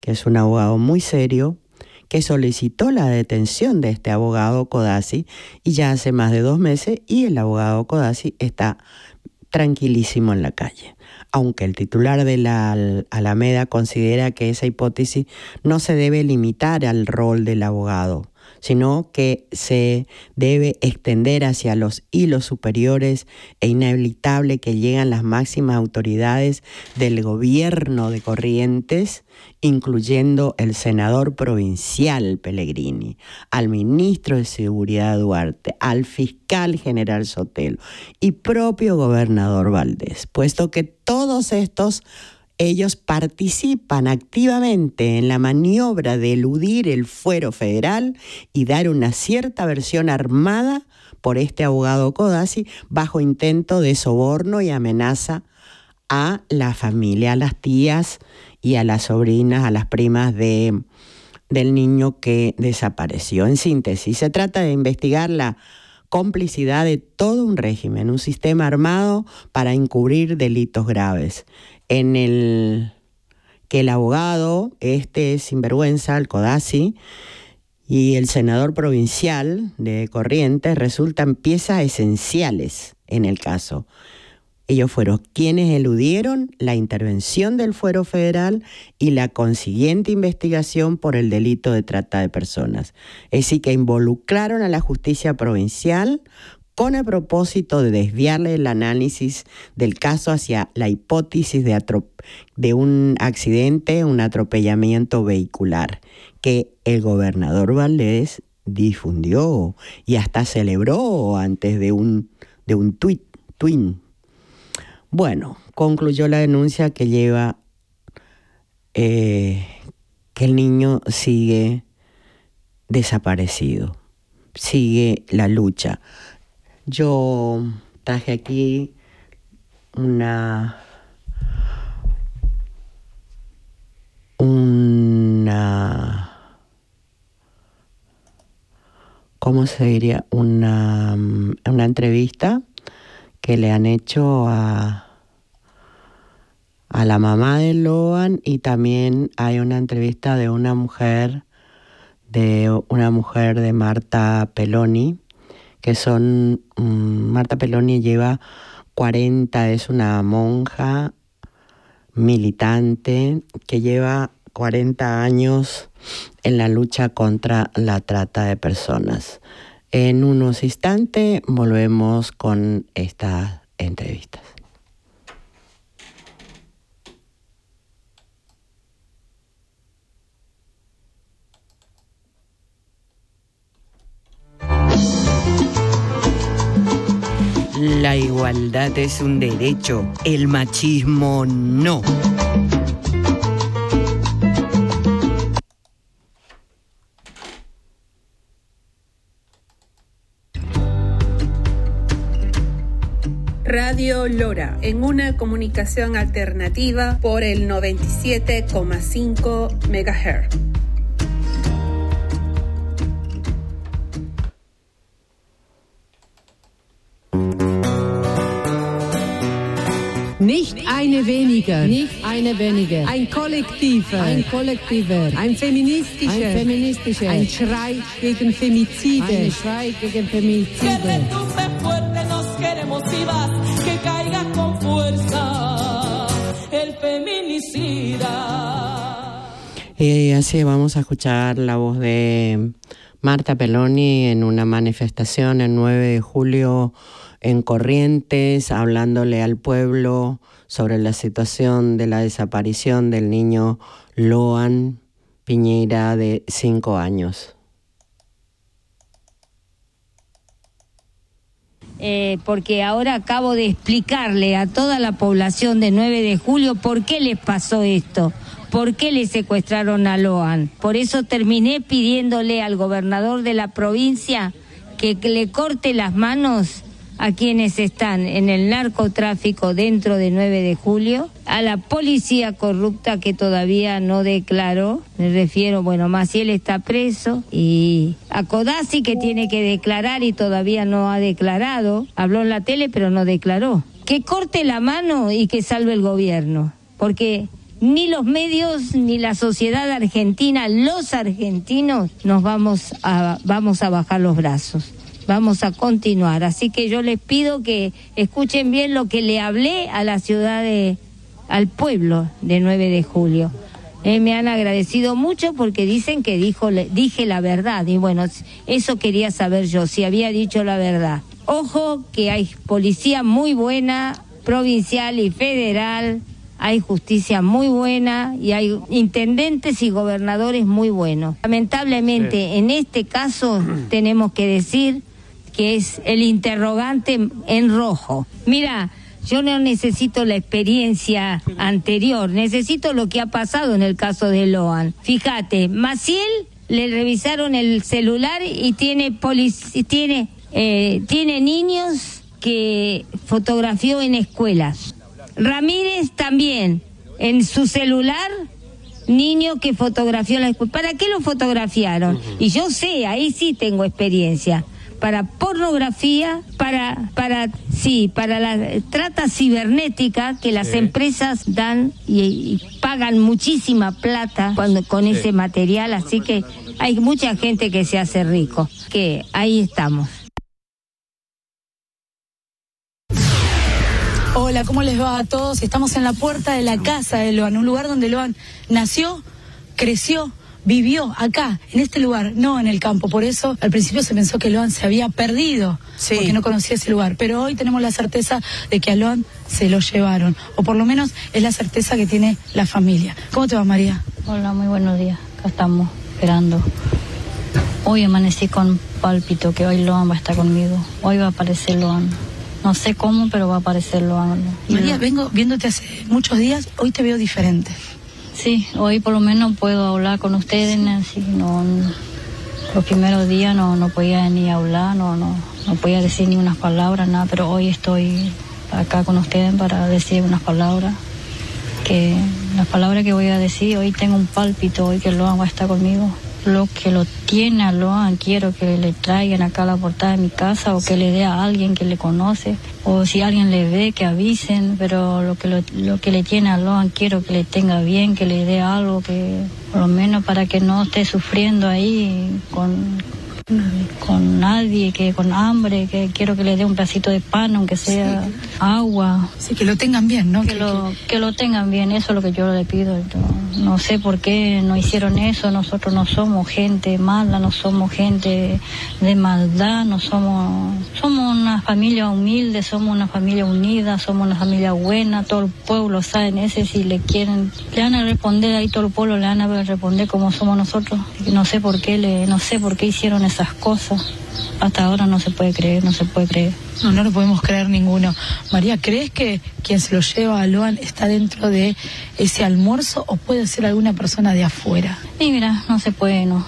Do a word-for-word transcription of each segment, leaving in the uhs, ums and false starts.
que es un abogado muy serio, que solicitó la detención de este abogado Codazzi, y ya hace más de dos meses, y el abogado Codazzi está tranquilísimo en la calle. Aunque el titular de la Alameda considera que esa hipótesis no se debe limitar al rol del abogado, sino que se debe extender hacia los hilos superiores e inevitable que llegan las máximas autoridades del gobierno de Corrientes, incluyendo el senador provincial Pellegrini, al ministro de Seguridad Duarte, al fiscal general Sotelo y propio gobernador Valdés, puesto que todos estos ellos participan activamente en la maniobra de eludir el fuero federal y dar una cierta versión armada por este abogado Codazzi bajo intento de soborno y amenaza a la familia, a las tías y a las sobrinas, a las primas de, del niño que desapareció. En síntesis, se trata de investigar la complicidad de todo un régimen, un sistema armado para encubrir delitos graves, en el que el abogado, este sinvergüenza, el Codazzi, y el senador provincial de Corrientes resultan piezas esenciales en el caso. Ellos fueron quienes eludieron la intervención del fuero federal y la consiguiente investigación por el delito de trata de personas. Es decir, que involucraron a la justicia provincial con el propósito de desviarle el análisis del caso hacia la hipótesis de, atrop- de un accidente, un atropellamiento vehicular, que el gobernador Valdés difundió y hasta celebró antes de un, de un tuit, twin. Bueno, concluyó la denuncia que lleva eh, que el niño sigue desaparecido, sigue la lucha. Yo traje aquí una, una, ¿cómo se diría? Una, una entrevista que le han hecho a, a la mamá de Loan, y también hay una entrevista de una mujer, de una mujer de Marta Peloni, que son, um, Marta Peloni lleva cuarenta, es una monja militante que lleva cuarenta años en la lucha contra la trata de personas. En unos instantes volvemos con estas entrevistas. La igualdad es un derecho, el machismo no. Radio Lora, en una comunicación alternativa por el noventa y siete coma cinco megahertz. Nicht eine weniger, nicht eine weniger, ein Kollektiver, ein Kollektiver, ein feministischer, ein feministischer, ein Schrei gegen Femizide, ein Schrei gegen Femizide. Que retumbe fuerte, nos queremos vivas, que caiga con fuerza el feminicida. Y así vamos a escuchar la voz de Marta Peloni en una manifestación el nueve de julio en Corrientes, hablándole al pueblo sobre la situación de la desaparición del niño Loan Piñeira de cinco años. Eh, porque ahora acabo de explicarle a toda la población de nueve de julio por qué les pasó esto, por qué le secuestraron a Loan. Por eso terminé pidiéndole al gobernador de la provincia que, que le corte las manos a quienes están en el narcotráfico dentro de nueve de julio, a la policía corrupta que todavía no declaró, me refiero, bueno, Maciel está preso, y a Codazzi que tiene que declarar y todavía no ha declarado, habló en la tele pero no declaró. Que corte la mano y que salve el gobierno, porque ni los medios ni la sociedad argentina, los argentinos, nos vamos a, vamos a bajar los brazos. Vamos a continuar. Así que yo les pido que escuchen bien lo que le hablé a la ciudad de, al pueblo de nueve de julio. Eh, me han agradecido mucho porque dicen que dijo, dije la verdad. Y bueno, eso quería saber yo, si había dicho la verdad. Ojo que hay policía muy buena, provincial y federal. Hay justicia muy buena y hay intendentes y gobernadores muy buenos. Lamentablemente, sí. En este caso tenemos que decir que es el interrogante en rojo. Mira, yo no necesito la experiencia anterior, necesito lo que ha pasado en el caso de Loan. Fíjate, Maciel le revisaron el celular y tiene polic- tiene eh, tiene niños que fotografió en escuelas. Ramírez también, en su celular, niño que fotografió en la escuela. ¿Para qué lo fotografiaron? Uh-huh. Y yo sé, ahí sí tengo experiencia. Para pornografía, para, para, sí, para la trata cibernética que las sí. empresas dan y, y pagan muchísima plata cuando, con sí. ese material, así que hay mucha gente que se hace rico. Que ahí estamos. Hola, ¿cómo les va a todos? Estamos en la puerta de la casa de Loan, un lugar donde Loan nació, creció, vivió acá, en este lugar, no en el campo. Por eso al principio se pensó que Loan se había perdido, sí. porque no conocía ese lugar. Pero hoy tenemos la certeza de que a Loan se lo llevaron, o por lo menos es la certeza que tiene la familia. ¿Cómo te va, María? Hola, muy buenos días. Acá estamos esperando. Hoy amanecí con pálpito que hoy Loan va a estar conmigo. Hoy va a aparecer Loan. No sé cómo, pero va a aparecer Loan. María, vengo viéndote hace muchos días, hoy te veo diferente. Sí, hoy por lo menos puedo hablar con ustedes, sí. Así no, los primeros días no, no podía ni hablar, no, no, no podía decir ni unas palabras, nada, pero hoy estoy acá con ustedes para decir unas palabras, que las palabras que voy a decir, hoy tengo un pálpito, hoy que Loan va a estar conmigo. Lo que lo tiene a Loan, quiero que le traigan acá a la portada de mi casa o que le dé a alguien que le conoce, o si alguien le ve que avisen, pero lo que lo, lo que le tiene a Loan quiero que le tenga bien, que le dé algo, que por lo menos para que no esté sufriendo ahí con con nadie, que con hambre, que quiero que le dé un pedacito de pan, aunque sea sí, agua. Sí, que lo tengan bien, ¿no? Que, que, lo, que lo tengan bien, eso es lo que yo le pido. No, no sé por qué no hicieron eso, nosotros no somos gente mala, no somos gente de maldad, no somos, somos una familia humilde, somos una familia unida, somos una familia buena, todo el pueblo sabe ese, si le quieren, le van a responder, ahí todo el pueblo le van a responder como somos nosotros. No sé por qué le, no sé por qué hicieron esa cosas. Hasta ahora no se puede creer, no se puede creer. No, no lo podemos creer ninguno. María, ¿crees que quien se lo lleva a Loan está dentro de ese almuerzo o puede ser alguna persona de afuera? Y mira, no se puede, no.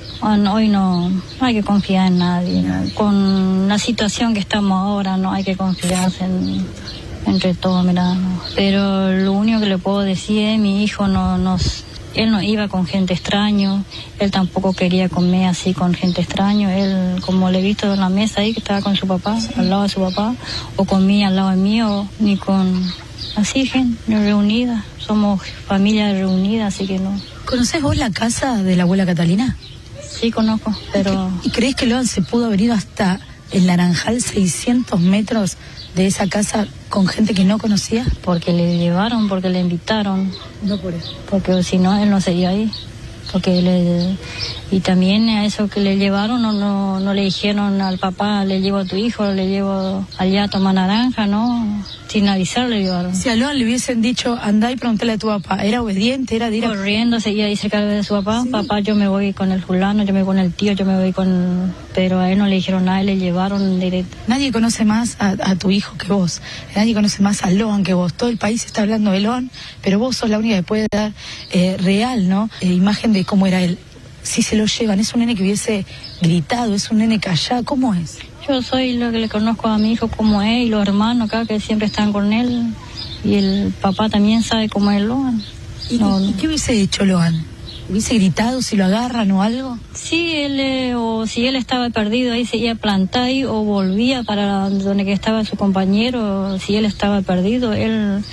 Hoy no, no hay que confiar en nadie, ¿no? Con la situación que estamos ahora no hay que confiarse en, entre todos, mira, no. Pero lo único que le puedo decir es mi hijo no nos... Él no iba con gente extraño, él tampoco quería comer así con gente extraño, él como le he visto en la mesa ahí que estaba con su papá, al lado de su papá, o comía al lado de mí, o ni con así gente reunida, somos familia reunida, así que no. ¿Conoces vos la casa de la abuela Catalina? Sí, conozco, pero... ¿Y crees que Loan se pudo haber ido hasta el Naranjal, seiscientos metros de esa casa con gente que no conocía? Porque le llevaron, porque le invitaron. No por eso. Porque si no, él no sería ahí. Porque le, y también a eso que le llevaron, no, no, no le dijeron al papá, le llevo a tu hijo, le llevo allá a tomar naranja, ¿no? Sin avisar le llevaron. Si a Loan le hubiesen dicho, andá y preguntale a tu papá, ¿era obediente? ¿Era directo? Corriendo, seguía ahí cerca de su papá. Sí. Papá, yo me voy con el fulano, yo me voy con el tío, yo me voy con... Pero a él no le dijeron nada, le llevaron directo. Nadie conoce más a, a tu hijo que vos. Nadie conoce más a Loan que vos. Todo el país está hablando de Loan, pero vos sos la única que puede dar eh, real, ¿no? Eh, imagen de cómo era él. Si se lo llevan, es un nene que hubiese gritado, es un nene callado, ¿cómo es? Yo soy lo que le conozco a mi hijo como es, y los hermanos acá que siempre están con él, y el papá también sabe cómo es Loan. ¿Y, no, ¿y qué hubiese hecho Loan? ¿Hubiese gritado si lo agarran o algo? Sí, él, eh, o si él estaba perdido ahí, seguía plantado ahí, o volvía para donde que estaba su compañero, si él estaba perdido, él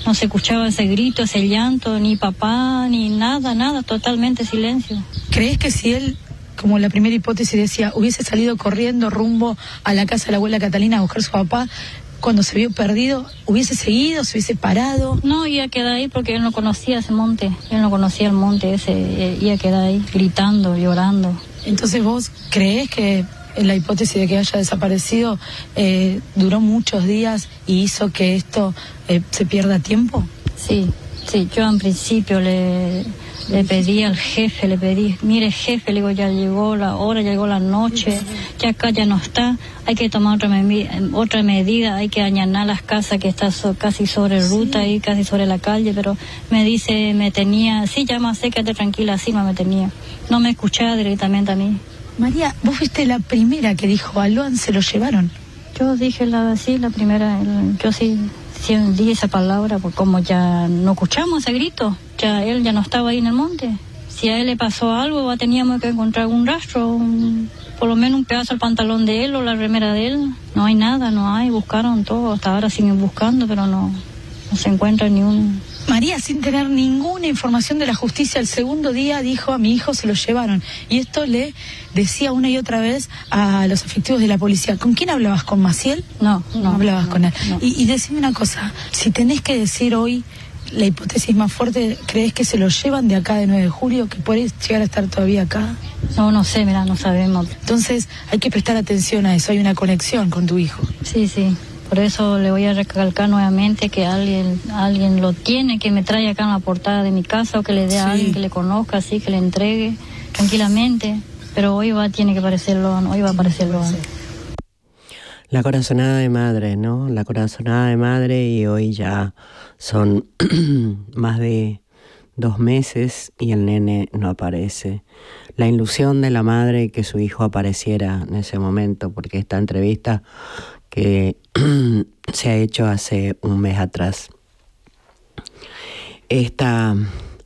no se escuchaba ese grito, ese llanto, ni papá, ni nada, nada, totalmente silencio. ¿Crees que si él, como la primera hipótesis decía, hubiese salido corriendo rumbo a la casa de la abuela Catalina a buscar a su papá, cuando se vio perdido, hubiese seguido, se hubiese parado? No, iba a quedar ahí porque él no conocía ese monte, él no conocía el monte ese, iba a quedar ahí gritando, llorando. Entonces vos creés que la hipótesis de que haya desaparecido eh, duró muchos días y hizo que esto eh, se pierda tiempo? Sí, sí, yo en principio le, le pedí al jefe, le pedí, mire jefe, le digo, ya llegó la hora, ya llegó la noche, ya acá ya no está, hay que tomar otra, me otra medida, hay que allanar las casas que están so casi sobre ruta, sí. y casi sobre la calle, pero me dice, me tenía, sí, ya más sé, quédate tranquila, así no me tenía, no me escuchaba directamente a mí. María, vos fuiste la primera que dijo, a Loan se lo llevaron. Yo dije la, sí, la primera, el, yo sí, sí di esa palabra, porque como ya no escuchamos ese grito, ya él ya no estaba ahí en el monte. Si a él le pasó algo, teníamos que encontrar un rastro, un, por lo menos un pedazo del pantalón de él o la remera de él. No hay nada, no hay, buscaron todo, hasta ahora siguen buscando, pero no, no se encuentra ni un... María, sin tener ninguna información de la justicia, el segundo día dijo, a mi hijo se lo llevaron. Y esto le decía una y otra vez a los efectivos de la policía. ¿Con quién hablabas? ¿Con Maciel? No, no. No hablabas no, con él. No. Y, y decime una cosa, si tenés que decir hoy la hipótesis más fuerte, ¿crees que se lo llevan de acá de nueve de julio? ¿Que puede llegar a estar todavía acá? No, no sé, mira, no sabemos. Entonces hay que prestar atención a eso, hay una conexión con tu hijo. Sí, sí. Por eso le voy a recalcar nuevamente que alguien alguien lo tiene, que me traiga acá en la portada de mi casa o que le dé sí. a alguien que le conozca, así, que le entregue tranquilamente. Pero hoy va, tiene que aparecer Loan, hoy va a aparecer Loan. La corazonada de madre, ¿no? La corazonada de madre, y hoy ya son más de dos meses y el nene no aparece. La ilusión de la madre que su hijo apareciera en ese momento, porque esta entrevista que se ha hecho hace un mes atrás. Esta,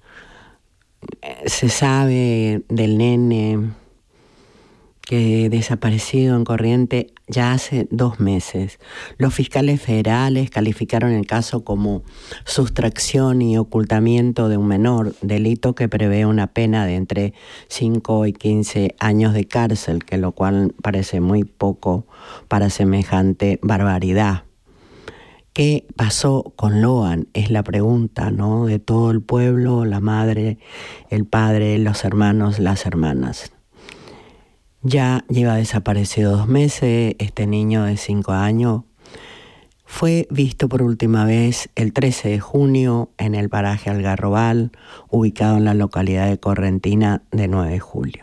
se sabe del nene que desaparecido en Corrientes ya hace dos meses. Los fiscales federales calificaron el caso como sustracción y ocultamiento de un menor, delito que prevé una pena de entre cinco y quince años de cárcel, que lo cual parece muy poco para semejante barbaridad. ¿Qué pasó con Loan? Es la pregunta, ¿no? De todo el pueblo, la madre, el padre, los hermanos, las hermanas. Ya lleva desaparecido dos meses. Este niño de cinco años fue visto por última vez el trece de junio en el paraje Algarrobal, ubicado en la localidad de Correntina de nueve de julio.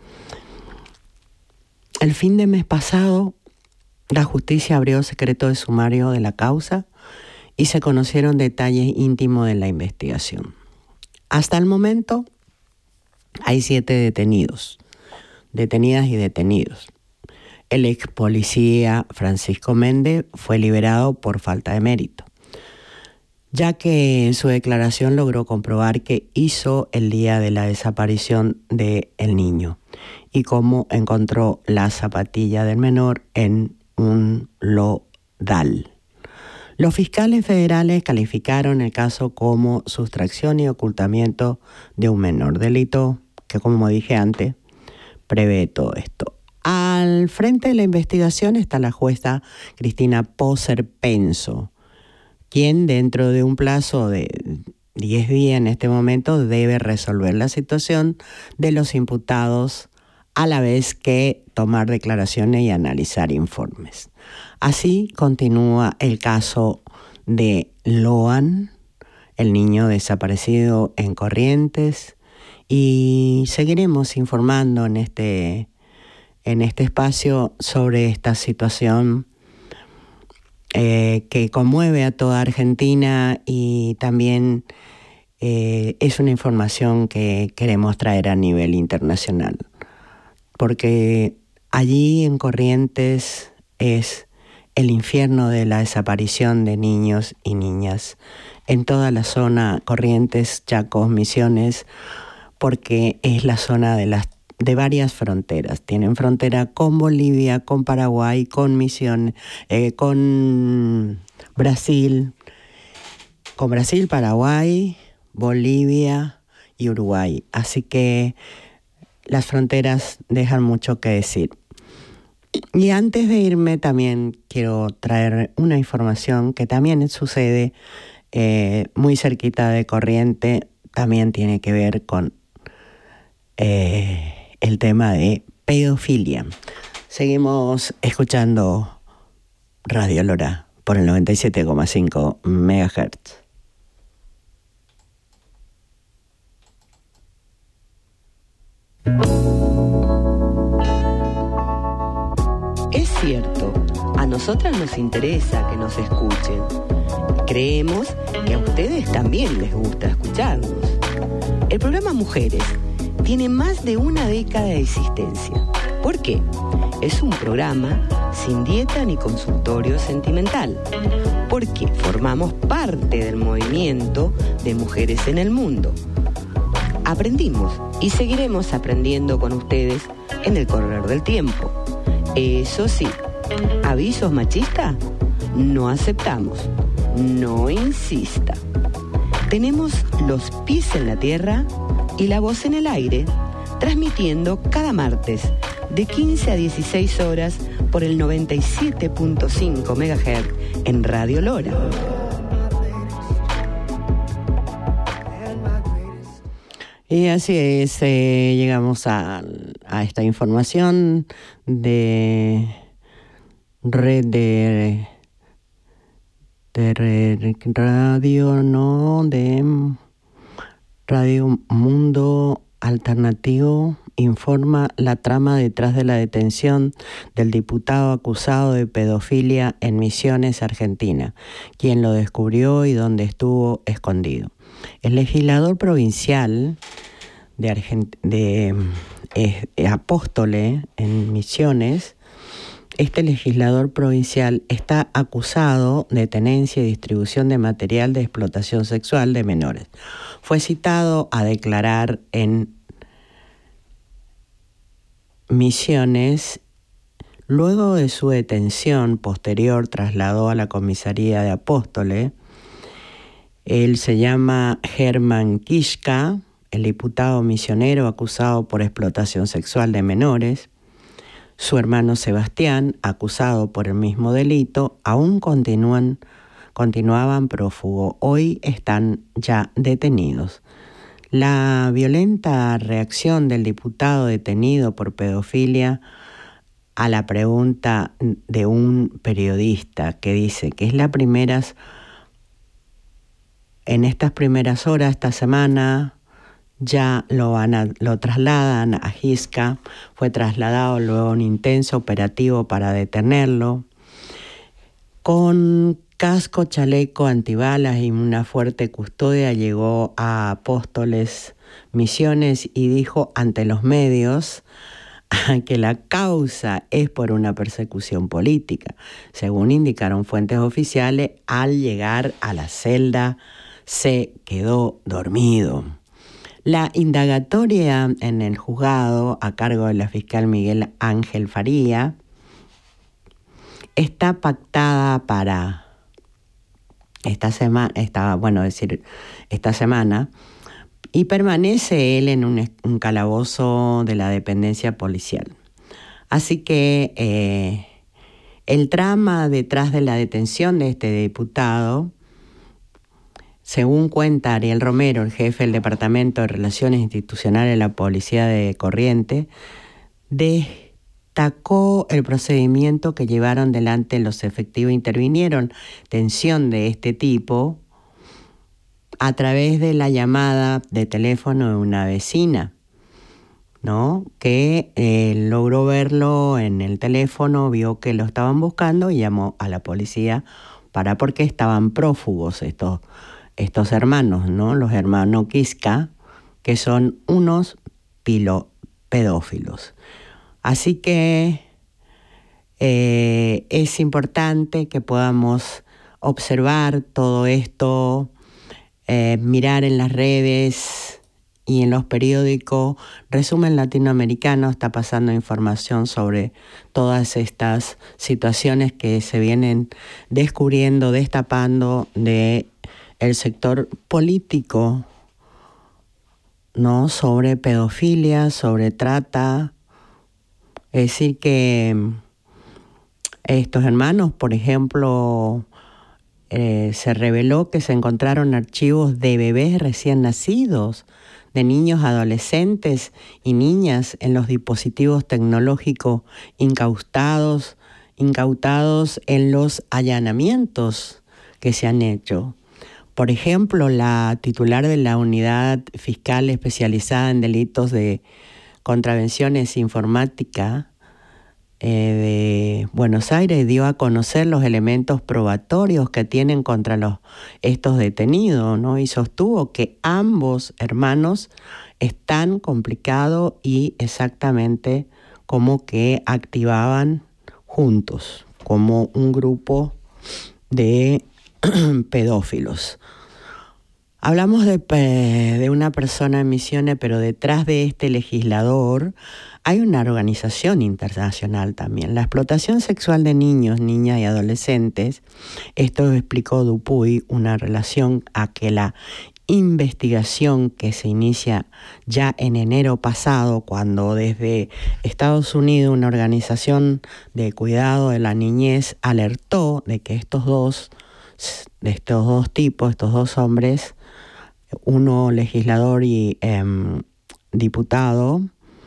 El fin de mes pasado, la justicia abrió secreto de sumario de la causa y se conocieron detalles íntimos de la investigación. Hasta el momento hay siete detenidos. detenidas y detenidos. El ex policía Francisco Méndez fue liberado por falta de mérito, ya que en su declaración logró comprobar qué hizo el día de la desaparición del niño y cómo encontró la zapatilla del menor en un lodal. Los fiscales federales calificaron el caso como sustracción y ocultamiento de un menor, delito que, como dije antes, prevé todo esto. Al frente de la investigación está la jueza Cristina Poser Penso, quien dentro de un plazo de diez días en este momento debe resolver la situación de los imputados, a la vez que tomar declaraciones y analizar informes. Así continúa el caso de Loan, el niño desaparecido en Corrientes, y seguiremos informando en este, en este espacio sobre esta situación eh, que conmueve a toda Argentina, y también eh, es una información que queremos traer a nivel internacional, porque allí en Corrientes es el infierno de la desaparición de niños y niñas en toda la zona Corrientes, Chacos, Misiones, porque es la zona de las de varias fronteras. Tienen frontera con Bolivia, con Paraguay, con Misiones, eh, con Brasil, con Brasil, Paraguay, Bolivia y Uruguay. Así que las fronteras dejan mucho que decir. Y antes de irme también quiero traer una información que también sucede eh, muy cerquita de Corriente, también tiene que ver con eh, el tema de pedofilia. Seguimos escuchando Radio Lora por el noventa y siete coma cinco megahertz. Es cierto, a nosotras nos interesa que nos escuchen. Creemos que a ustedes también les gusta escucharnos. El programa Mujeres tiene más de una década de existencia. ¿Por qué? Es un programa sin dieta ni consultorio sentimental, porque formamos parte del movimiento de mujeres en el mundo. Aprendimos y seguiremos aprendiendo con ustedes en el correr del tiempo. Eso sí, ¿avisos machistas? No aceptamos. No insista. Tenemos los pies en la tierra y la voz en el aire, transmitiendo cada martes de quince a dieciséis horas por el noventa y siete punto cinco megahertz en Radio Lora. Y así es, eh, llegamos a, a esta información de red de, de red, radio, no, de Radio Mundo Alternativo. Informa la trama detrás de la detención del diputado acusado de pedofilia en Misiones, Argentina, quien lo descubrió y dónde estuvo escondido. El legislador provincial de, Argent- de eh, Apóstoles en Misiones, este legislador provincial está acusado de tenencia y distribución de material de explotación sexual de menores. Fue citado a declarar en Misiones. Luego de su detención posterior trasladó a la comisaría de Apóstoles. Él se llama Germán Kiszka, el diputado misionero acusado por explotación sexual de menores. Su hermano Sebastián, acusado por el mismo delito, aún continúan, continuaban prófugos. Hoy están ya detenidos. La violenta reacción del diputado detenido por pedofilia a la pregunta de un periodista que dice que es la primera, en estas primeras horas, esta semana, ya lo, van a, lo trasladan a Kiszka, fue trasladado luego a un intenso operativo para detenerlo, con casco, chaleco, antibalas y una fuerte custodia. Llegó a Apóstoles Misiones y dijo ante los medios que la causa es por una persecución política. Según indicaron fuentes oficiales, al llegar a la celda se quedó dormido. La indagatoria en el juzgado, a cargo de la fiscal Miguel Ángel Faría, está pactada para esta semana, esta, bueno, decir, esta semana, y permanece él en un, un calabozo de la dependencia policial. Así que eh, el trama detrás de la detención de este diputado, según cuenta Ariel Romero, el jefe del Departamento de Relaciones Institucionales de la Policía de Corrientes, destacó el procedimiento que llevaron delante los efectivos. Intervinieron detención de este tipo a través de la llamada de teléfono de una vecina, ¿no? Que eh, logró verlo en el teléfono, vio que lo estaban buscando y llamó a la policía para porque estaban prófugos estos, estos hermanos, ¿no? Los hermanos Kiszka, que son unos pilo, pedófilos. Así que eh, es importante que podamos observar todo esto, eh, mirar en las redes y en los periódicos. Resumen Latinoamericano está pasando información sobre todas estas situaciones que se vienen descubriendo, destapando de el sector político, ¿no? Sobre pedofilia, sobre trata. Es decir que estos hermanos, por ejemplo, eh, se reveló que se encontraron archivos de bebés recién nacidos, de niños, adolescentes y niñas en los dispositivos tecnológicos incautados, incautados en los allanamientos que se han hecho. Por ejemplo, la titular de la Unidad Fiscal Especializada en Delitos de Contravenciones Informática eh, de Buenos Aires dio a conocer los elementos probatorios que tienen contra los, estos detenidos, ¿no? Y sostuvo que ambos hermanos están complicados y exactamente como que activaban juntos, como un grupo de pedófilos. Hablamos de, de una persona en Misiones, pero detrás de este legislador hay una organización internacional también. La explotación sexual de niños, niñas y adolescentes, esto explicó Dupuy, una relación a que la investigación que se inicia ya en enero pasado, cuando desde Estados Unidos una organización de cuidado de la niñez alertó de que estos dos, de estos dos tipos, estos dos hombres, uno legislador y eh, diputado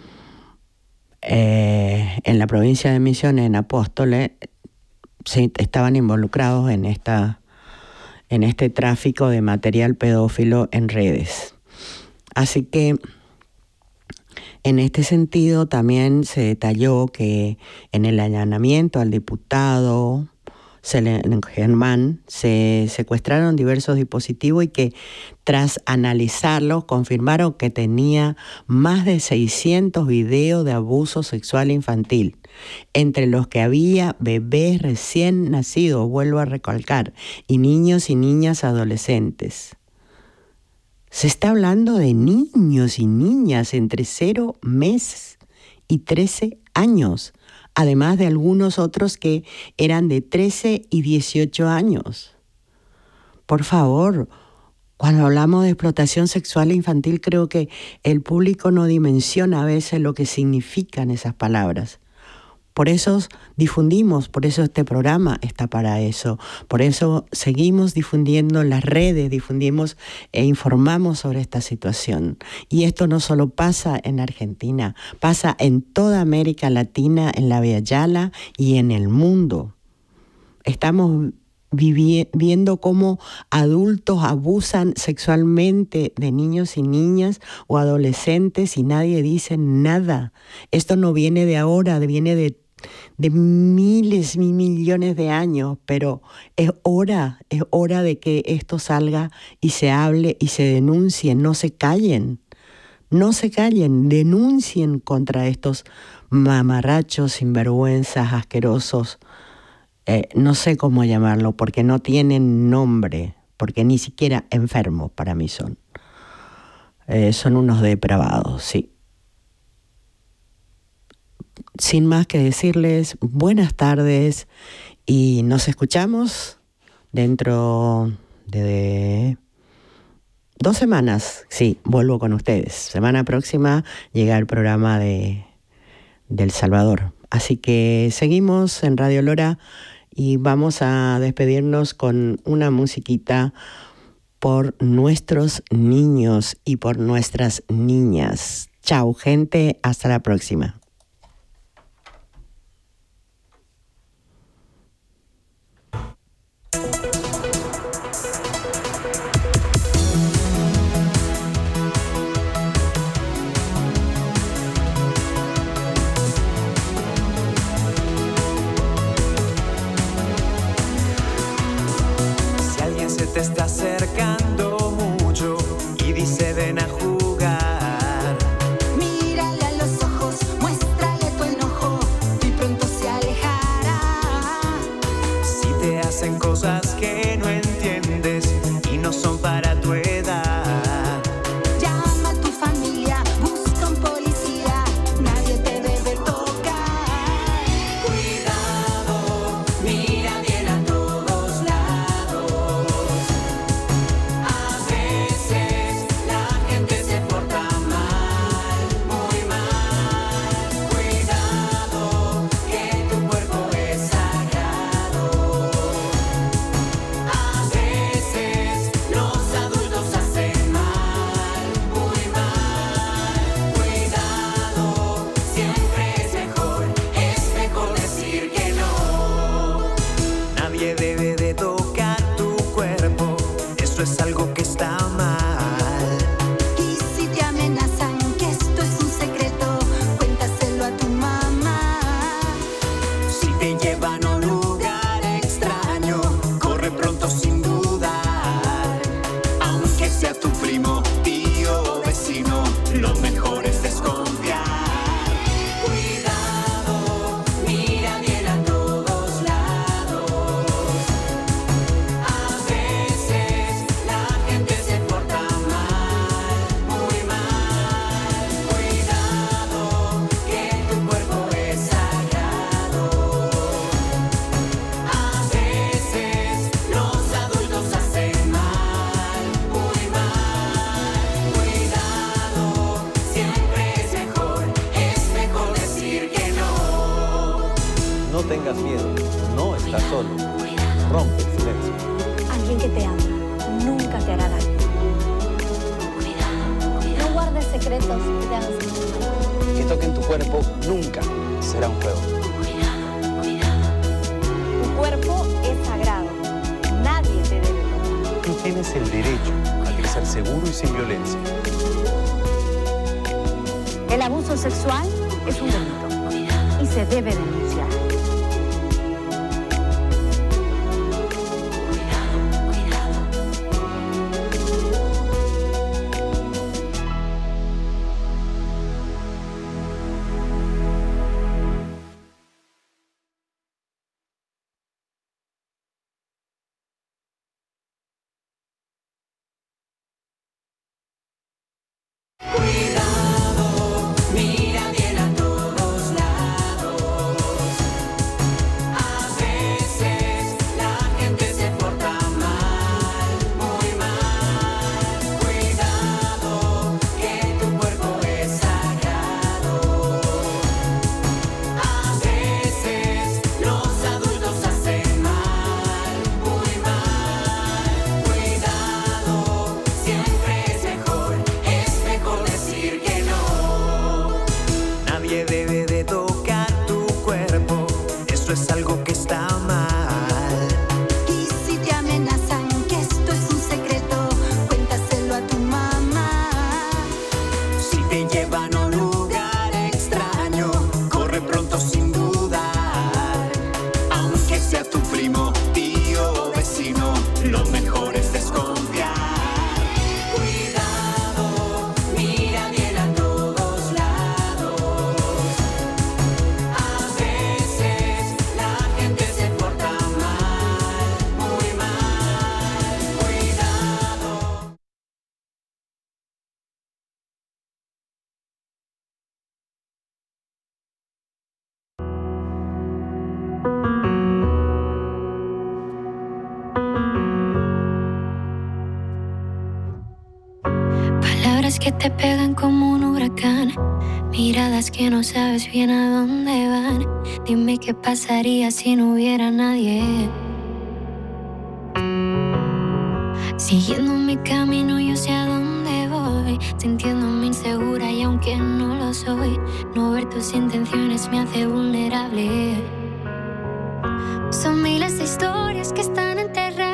eh, en la provincia de Misiones, en Apóstoles, se, estaban involucrados en esta en este tráfico de material pedófilo en redes. Así que en este sentido también se detalló que en el allanamiento al diputado Germán se secuestraron diversos dispositivos y que tras analizarlos confirmaron que tenía más de seiscientos videos de abuso sexual infantil, entre los que había bebés recién nacidos, vuelvo a recalcar, y niños y niñas adolescentes. Se está hablando de niños y niñas entre cero meses y trece años, además de algunos otros que eran de trece y dieciocho años. Por favor, cuando hablamos de explotación sexual infantil, creo que el público no dimensiona a veces lo que significan esas palabras. Por eso difundimos, por eso este programa está para eso. Por eso seguimos difundiendo en las redes, difundimos e informamos sobre esta situación. Y esto no solo pasa en Argentina, pasa en toda América Latina, en la Via Yala y en el mundo. Estamos vivi- viendo cómo adultos abusan sexualmente de niños y niñas o adolescentes y nadie dice nada. Esto no viene de ahora, viene de de miles y millones de años, pero es hora, es hora de que esto salga y se hable y se denuncie, no se callen, no se callen, denuncien contra estos mamarrachos, sinvergüenzas, asquerosos, eh, no sé cómo llamarlo, porque no tienen nombre, porque ni siquiera enfermos para mí son, eh, son unos depravados, sí. Sin más que decirles, buenas tardes y nos escuchamos dentro de dos semanas. Sí, vuelvo con ustedes. Semana próxima llega el programa de, de El Salvador. Así que seguimos en Radio Lora y vamos a despedirnos con una musiquita por nuestros niños y por nuestras niñas. Chao, gente. Hasta la próxima. Te está acercando mucho y dice ven a jugar. Mírale a los ojos, muéstrale tu enojo y pronto se alejará. Si te hacen cosas que no entiendes y no son para tu edad, llama a tu familia, busca un policía, nadie te debe tocar. Cuidado, mira bien a todos lados. tengas miedo, no estás solo. Rompe el silencio. Alguien que te ama nunca te hará daño. No guardes secretos que te hagan sentir mal. Que toquen tu cuerpo nunca será un juego. Tu cuerpo es sagrado. Nadie te debe tocar. Tú tienes el derecho a crecer seguro y sin violencia. El abuso sexual es un delito y se debe denunciar. Que te pegan como un huracán, miradas que no sabes bien a dónde van. Dime qué pasaría si no hubiera nadie. Siguiendo mi camino yo sé a dónde voy, sintiéndome insegura y aunque no lo soy, no ver tus intenciones me hace vulnerable. Son miles de historias que están enterradas